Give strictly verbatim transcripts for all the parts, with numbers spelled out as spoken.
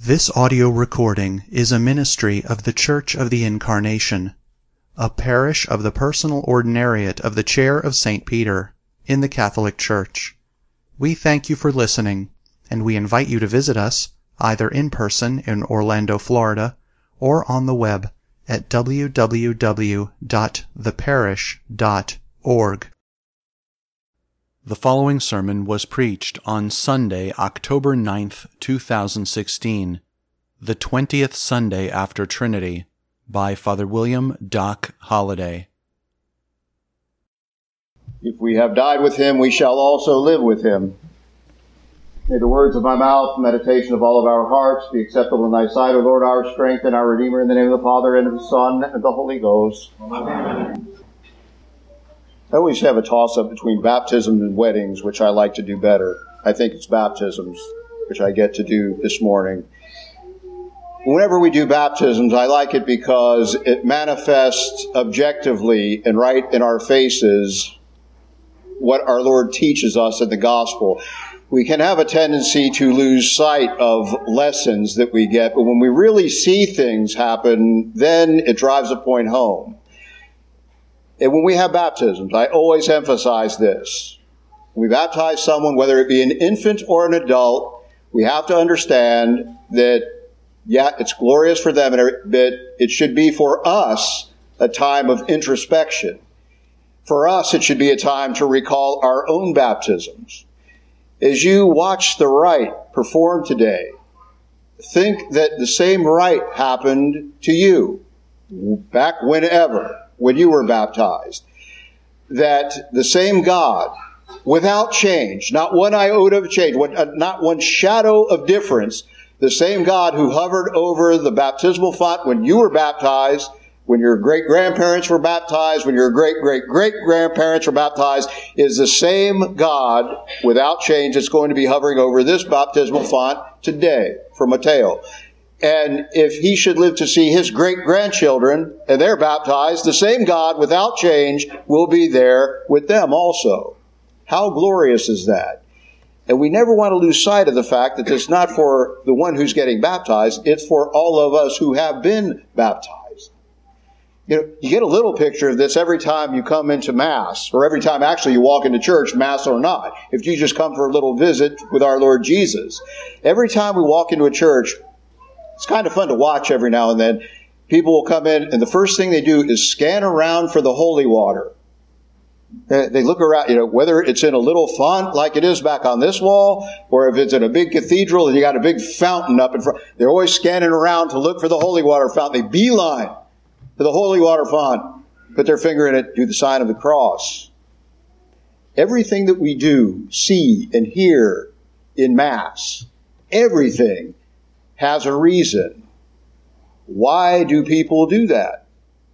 This audio recording is a ministry of the Church of the Incarnation, a parish of the Personal Ordinariate of the Chair of Saint Peter in the Catholic Church. We thank you for listening, and we invite you to visit us either in person in Orlando, Florida, or on the web at w w w dot the parish dot org. The following sermon was preached on Sunday, October ninth, two thousand sixteen, the twentieth Sunday after Trinity, by Father William Doc Holliday. If we have died with him, we shall also live with him. May the words of my mouth, meditation of all of our hearts, be acceptable in thy sight, O Lord, our strength and our Redeemer, in the name of the Father, and of the Son, and of the Holy Ghost. Amen. I always have a toss-up between baptism and weddings, which I like to do better. I think it's baptisms, which I get to do this morning. Whenever we do baptisms, I like it because it manifests objectively and right in our faces what our Lord teaches us in the gospel. We can have a tendency to lose sight of lessons that we get, but when we really see things happen, then it drives a point home. And when we have baptisms, I always emphasize this. When we baptize someone, whether it be an infant or an adult, we have to understand that, yeah, it's glorious for them, but it should be for us a time of introspection. For us, it should be a time to recall our own baptisms. As you watch the rite performed today, think that the same rite happened to you back whenever. When you were baptized, that the same God, without change, not one iota of change, not one shadow of difference, the same God who hovered over the baptismal font when you were baptized, when your great-grandparents were baptized, when your great-great-great-grandparents were baptized, is the same God, without change, that's going to be hovering over this baptismal font today for Mateo. And if he should live to see his great-grandchildren, and they're baptized, the same God, without change, will be there with them also. How glorious is that? And we never want to lose sight of the fact that it's not for the one who's getting baptized, it's for all of us who have been baptized. You know, you get a little picture of this every time you come into Mass, or every time actually you walk into church, Mass or not. If you just come for a little visit with our Lord Jesus. Every time we walk into a church, it's kind of fun to watch every now and then. People will come in, and the first thing they do is scan around for the holy water. They look around, you know, whether it's in a little font like it is back on this wall, or if it's in a big cathedral and you got a big fountain up in front. They're always scanning around to look for the holy water fountain. They beeline to the holy water font, put their finger in it, do the sign of the cross. Everything that we do, see, and hear in Mass, everything has a reason. Why do people do that?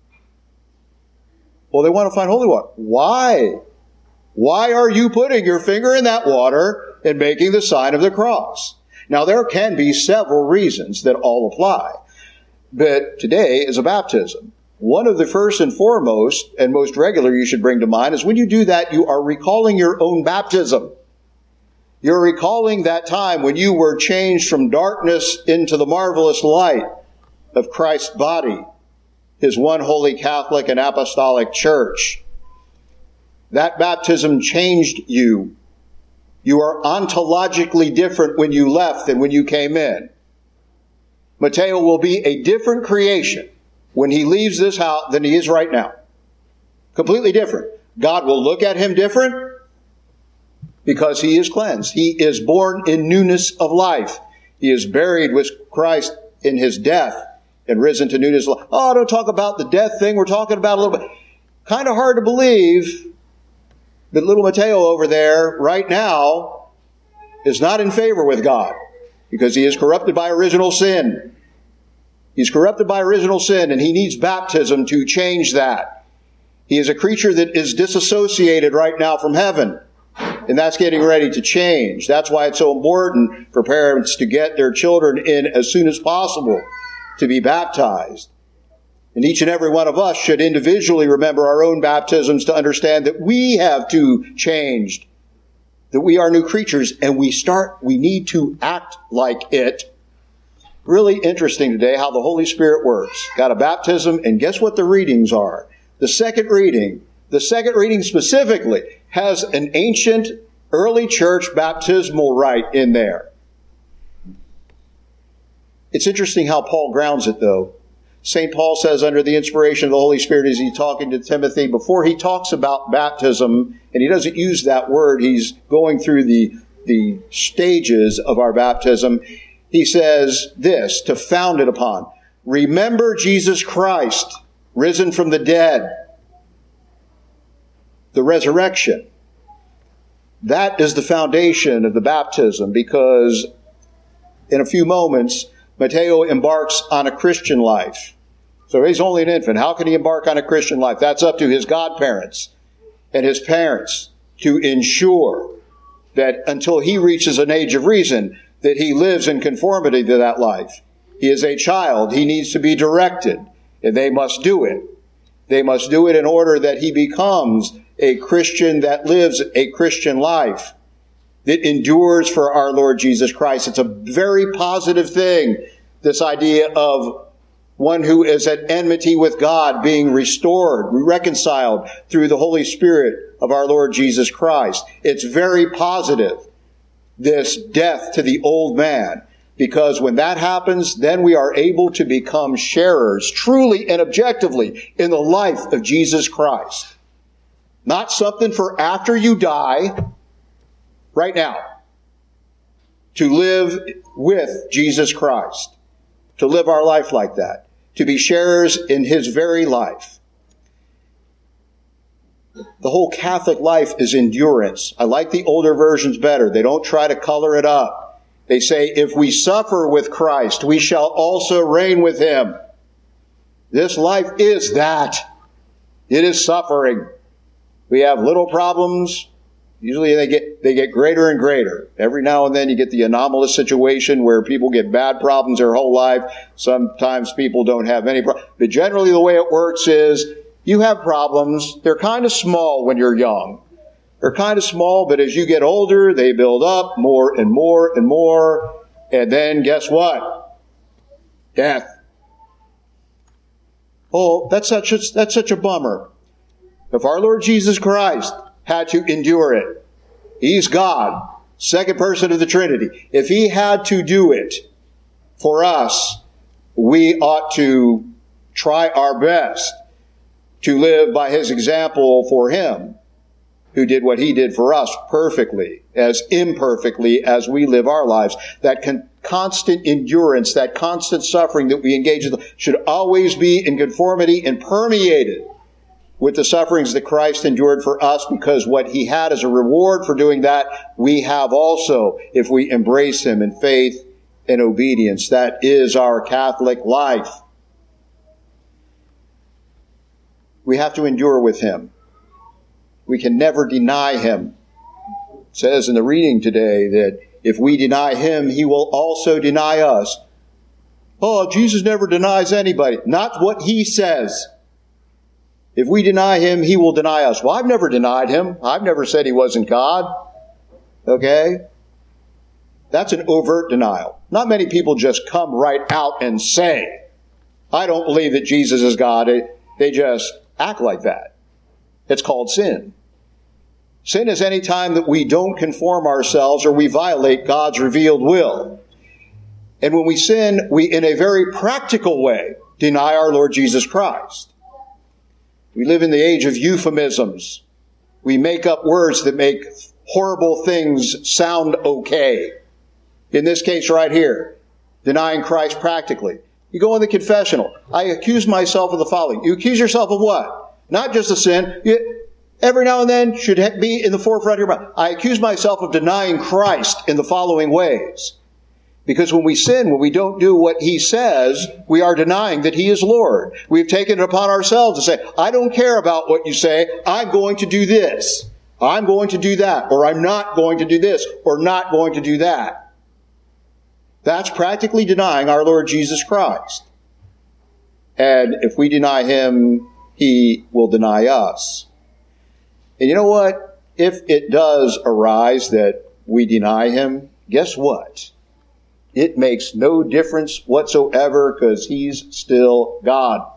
Well, they want to find holy water. Why? Why are you putting your finger in that water and making the sign of the cross? Now, there can be several reasons that all apply. But today is a baptism. One of the first and foremost and most regular you should bring to mind is when you do that, you are recalling your own baptism. You're recalling that time when you were changed from darkness into the marvelous light of Christ's body, His one holy Catholic and Apostolic Church. That baptism changed you. You are ontologically different when you left than when you came in. Mateo will be a different creation when he leaves this house than he is right now. Completely different. God will look at him different, because he is cleansed. He is born in newness of life. He is buried with Christ in his death and risen to newness of life. Oh, don't talk about the death thing. We're talking about a little bit. Kind of hard to believe that little Mateo over there right now is not in favor with God, because he is corrupted by original sin. He's corrupted by original sin, and he needs baptism to change that. He is a creature that is disassociated right now from heaven. And that's getting ready to change. That's why it's so important for parents to get their children in as soon as possible to be baptized. And each and every one of us should individually remember our own baptisms to understand that we have to change, that we are new creatures, and we start, we need to act like it Really interesting today how the Holy Spirit works. Got a baptism, and guess what the readings are? The second reading, the second reading specifically, has an ancient early church baptismal rite in there. It's interesting how Paul grounds it, though. Saint Paul says under the inspiration of the Holy Spirit as he's talking to Timothy, before he talks about baptism, and he doesn't use that word, he's going through the, the stages of our baptism, he says this, to found it upon. Remember Jesus Christ, risen from the dead. The resurrection. That is the foundation of the baptism, because in a few moments, Mateo embarks on a Christian life. So he's only an infant. How can he embark on a Christian life? That's up to his godparents and his parents to ensure that until he reaches an age of reason, that he lives in conformity to that life. He is a child. He needs to be directed, and they must do it. They must do it in order that he becomes a Christian that lives a Christian life, that endures for our Lord Jesus Christ. It's a very positive thing, this idea of one who is at enmity with God being restored, reconciled through the Holy Spirit of our Lord Jesus Christ. It's very positive, this death to the old man, because when that happens, then we are able to become sharers, truly and objectively, in the life of Jesus Christ. Not something for after you die, right now. To live with Jesus Christ. To live our life like that. To be sharers in His very life. The whole Catholic life is endurance. I like the older versions better. They don't try to color it up. They say, if we suffer with Christ, we shall also reign with Him. This life is that. It is suffering. We have little problems. Usually they get they get greater and greater. Every now and then you get the anomalous situation where people get bad problems their whole life. Sometimes people don't have any problems. But generally the way it works is you have problems. They're kind of small when you're young. They're kind of small, but as you get older, they build up more and more and more. And then guess what? Death. Oh, that's such a, that's such a bummer. If our Lord Jesus Christ had to endure it, He's God, second person of the Trinity. If He had to do it for us, we ought to try our best to live by His example for Him, who did what He did for us perfectly, as imperfectly as we live our lives. That con- constant endurance, that constant suffering that we engage in should always be in conformity and permeated with the sufferings that Christ endured for us, because what He had as a reward for doing that, we have also if we embrace Him in faith and obedience. That is our Catholic life. We have to endure with Him. We can never deny Him. It says in the reading today that if we deny Him, He will also deny us. Oh, Jesus never denies anybody. Not what He says. If we deny Him, He will deny us. Well, I've never denied Him. I've never said He wasn't God. Okay? That's an overt denial. Not many people just come right out and say, I don't believe that Jesus is God. They just act like that. It's called sin. Sin is any time that we don't conform ourselves or we violate God's revealed will. And when we sin, we, in a very practical way, deny our Lord Jesus Christ. We live in the age of euphemisms. We make up words that make horrible things sound okay. In this case right here, denying Christ practically. You go in the confessional. I accuse myself of the following. You accuse yourself of what? Not just a sin. You, every now and then should be in the forefront of your mind. I accuse myself of denying Christ in the following ways. Because when we sin, when we don't do what He says, we are denying that He is Lord. We've taken it upon ourselves to say, I don't care about what you say. I'm going to do this. I'm going to do that. Or I'm not going to do this. Or not going to do that. That's practically denying our Lord Jesus Christ. And if we deny Him, He will deny us. And you know what? If it does arise that we deny Him, guess what? It makes no difference whatsoever because he's still God.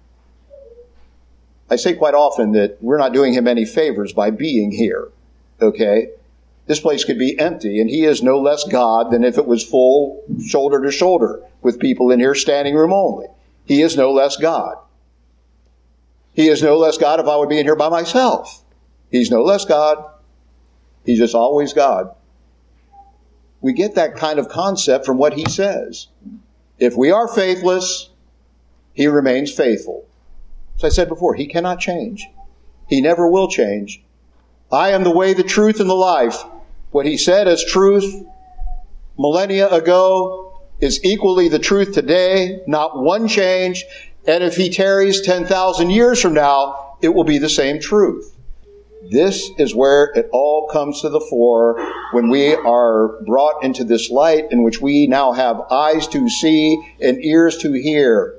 I say quite often that we're not doing him any favors by being here. Okay? This place could be empty, and he is no less God than if it was full shoulder to shoulder with people in here, standing room only. He is no less God. He is no less God if I would be in here by myself. He's no less God. He's just always God. We get that kind of concept from what he says. If we are faithless, he remains faithful. As I said before, he cannot change. He never will change. I am the way, the truth, and the life. What he said as truth millennia ago is equally the truth today, not one change. And if he tarries ten thousand years from now, it will be the same truth. This is where it all comes to the fore when we are brought into this light in which we now have eyes to see and ears to hear.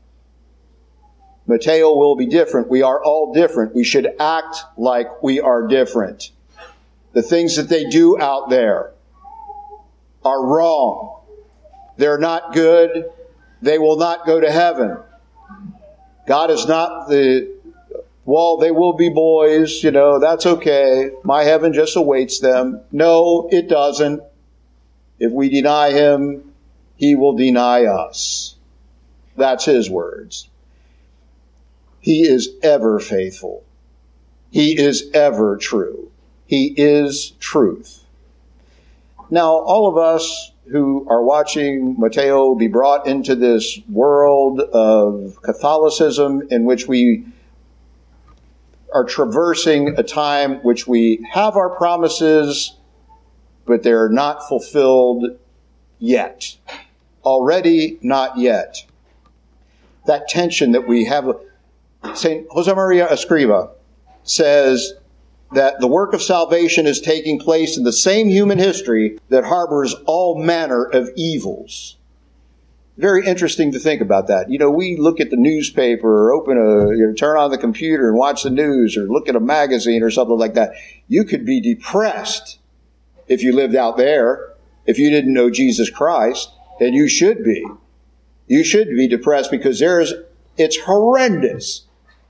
Mateo will be different. We are all different. We should act like we are different. The things that they do out there are wrong. They're not good. They will not go to heaven. God is not the, well, they will be boys, you know, that's okay. My heaven just awaits them. No, it doesn't. If we deny him, he will deny us. That's his words. He is ever faithful. He is ever true. He is truth. Now, all of us who are watching Mateo be brought into this world of Catholicism in which we are traversing a time which we have our promises, but they're not fulfilled yet. Already not yet. That tension that we have. Saint Josemaria Escriva says that the work of salvation is taking place in the same human history that harbors all manner of evils. Very interesting to think about that. You know, we look at the newspaper or open a, you know, turn on the computer and watch the news or look at a magazine or something like that. You could be depressed if you lived out there, if you didn't know Jesus Christ, and you should be. You should be depressed because there is, it's horrendous.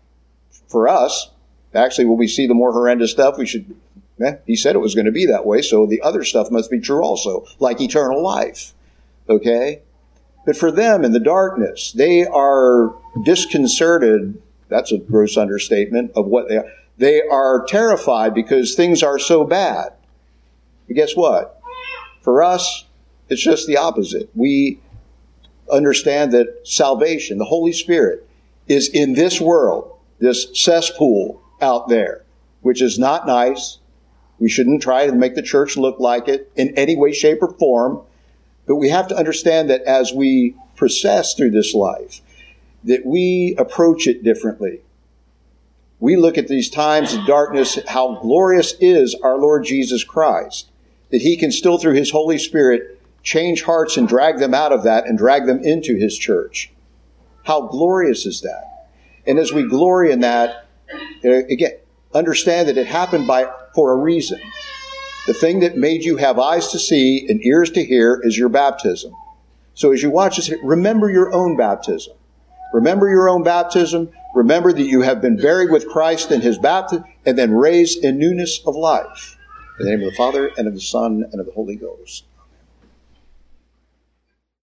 For us, actually, when we see the more horrendous stuff, we should, eh, he said it was going to be that way, so the other stuff must be true also, like eternal life. Okay? But for them in the darkness, they are disconcerted, that's a gross understatement, of what they are. They are terrified because things are so bad. But guess what? For us, it's just the opposite. We understand that salvation, the Holy Spirit, is in this world, this cesspool out there, which is not nice. We shouldn't try to make the church look like it in any way, shape, or form. But we have to understand that as we process through this life, that we approach it differently. We look at these times of darkness, how glorious is our Lord Jesus Christ, that he can still, through his Holy Spirit, change hearts and drag them out of that and drag them into his church. How glorious is that? And as we glory in that, again, understand that it happened by for a reason. The thing that made you have eyes to see and ears to hear is your baptism. So as you watch this, remember your own baptism. Remember your own baptism. Remember that you have been buried with Christ in his baptism and then raised in newness of life. In the name of the Father, and of the Son, and of the Holy Ghost.